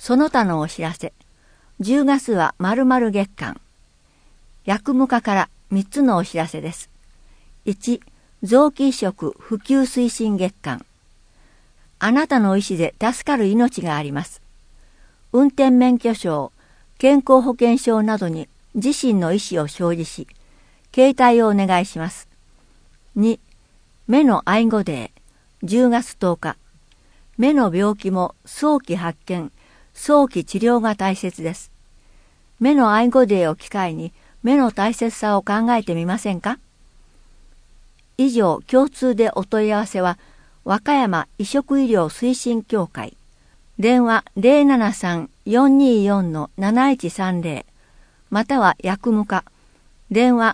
その他のお知らせ。10月は〇〇月間。薬務課から3つのお知らせです。1、臓器移植普及推進月間。あなたの意思で助かる命があります。運転免許証、健康保険証などに自身の意思を表示し、携帯をお願いします。2、目の愛護デー、10月10日。目の病気も早期発見、早期治療が大切です。目の愛護デーを機会に目の大切さを考えてみませんか？以上、共通でお問い合わせは、和歌山移植医療推進協会。電話 073-424-7130 または薬務課。電話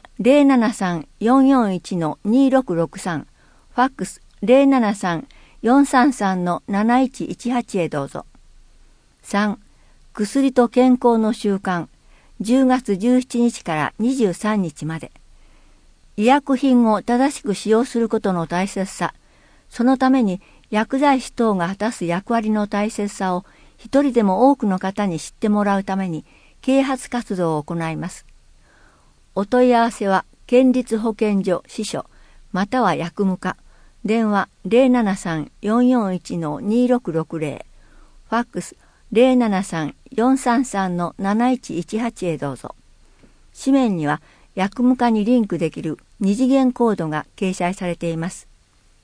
073-441-2663 ファックス 073-433-7118 へどうぞ。3. 薬と健康の習慣10月17日から23日まで。医薬品を正しく使用することの大切さ、そのために薬剤師等が果たす役割の大切さを一人でも多くの方に知ってもらうために啓発活動を行います。お問い合わせは県立保健所支所または薬務課。電話 073-441-2660 ファックス 073-433-7118 へどうぞ。紙面には薬務課にリンクできる二次元コードが掲載されています。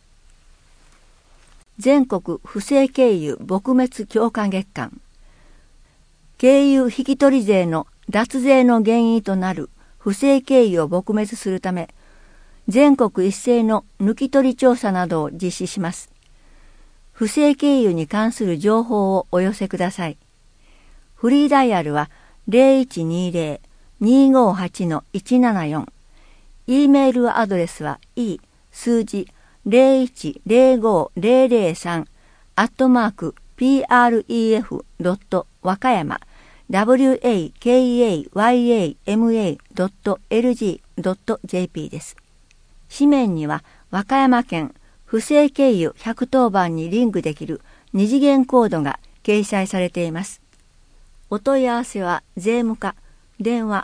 全国不正経由撲滅強化月間。経由引取税の脱税の原因となる不正経由を撲滅するため、全国一斉の抜き取り調査などを実施します。不正経由に関する情報をお寄せください。フリーダイヤルは 0120-258-174。E メールアドレスは e 数字0105-003 @pref.wakayama wakayama.lg.jp です。紙面には和歌山県不正経由110番にリンクできる二次元コードが掲載されています。お問い合わせは税務課。電話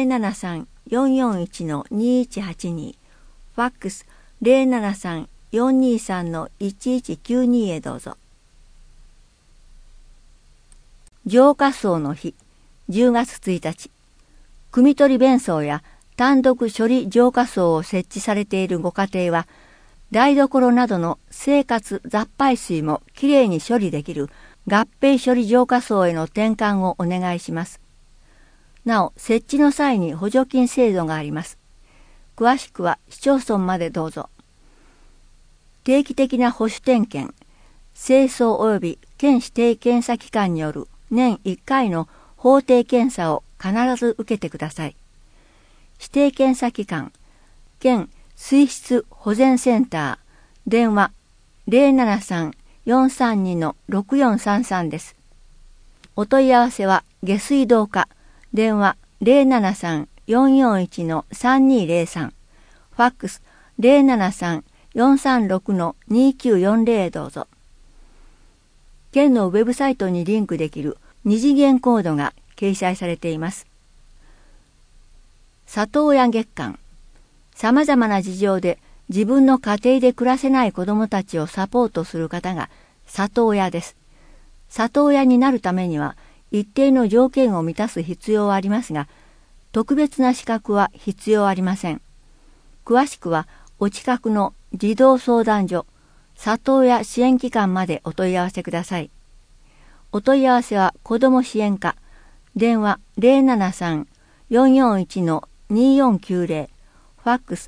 073-441-2182 ファックス 073-423-1192 へどうぞ。浄化槽の日10月1日。汲み取り弁槽や単独処理浄化槽を設置されているご家庭は、台所などの生活雑排水もきれいに処理できる合併処理浄化槽への転換をお願いします。なお、設置の際に補助金制度があります。詳しくは市町村までどうぞ。定期的な保守点検、清掃及び県指定検査機関による年1回の法定検査を必ず受けてください。指定検査機関、県水質保全センター、電話 073-432-6433 です。お問い合わせは下水道課、電話 073-441-3203 ファックス 073-436-2940 へどうぞ。県のウェブサイトにリンクできる二次元コードが掲載されています。里親月間。さまざまな事情で自分の家庭で暮らせない子どもたちをサポートする方が里親です。里親になるためには一定の条件を満たす必要はありますが、特別な資格は必要ありません。詳しくはお近くの児童相談所、里親支援機関までお問い合わせください。お問い合わせは子ども支援課、電話 073-441-2490 ファックス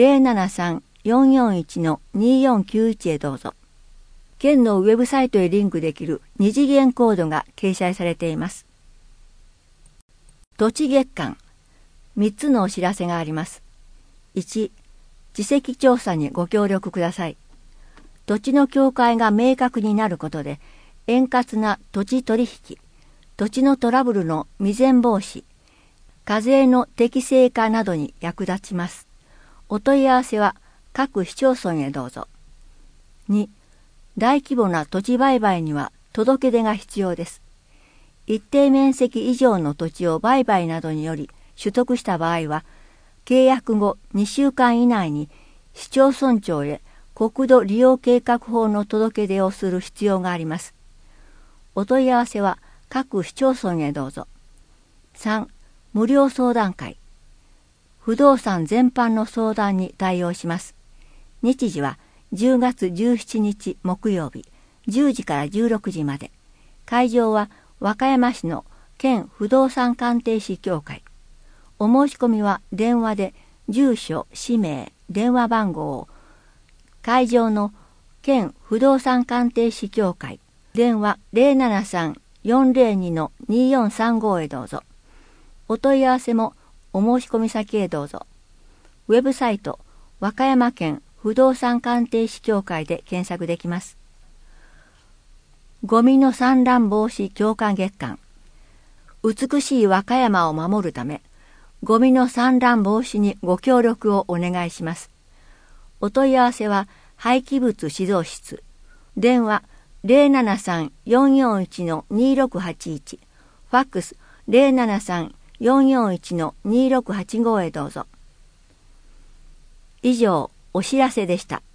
073-441-2491 へどうぞ。県のウェブサイトへリンクできる二次元コードが掲載されています。土地月間。3つのお知らせがあります。1、地籍調査にご協力ください。土地の境界が明確になることで、円滑な土地取引、土地のトラブルの未然防止、課税の適正化などに役立ちます。お問い合わせは各市町村へどうぞ。2、大規模な土地売買には届け出が必要です。 一定面積以上の土地を売買などにより取得した場合は、契約後2週間以内に市町村長へ国土利用計画法の届け出をする必要があります。お問い合わせは各市町村へどうぞ。3. 無料相談会。不動産全般の相談に対応します。日時は10月17日木曜日10時から16時まで。会場は和歌山市の県不動産鑑定士協会。お申し込みは電話で住所、氏名、電話番号を会場の県不動産鑑定士協会電話 073-402-2435 へどうぞ。お問い合わせもお申し込み先へどうぞ。ウェブサイト和歌山県不動産鑑定士協会で検索できます。ゴミの散乱防止強化月間。美しい和歌山を守るため、ゴミの散乱防止にご協力をお願いします。お問い合わせは廃棄物指導室。電話 073-441-2681。ファックス 073-441-2685 へどうぞ。以上、お知らせでした。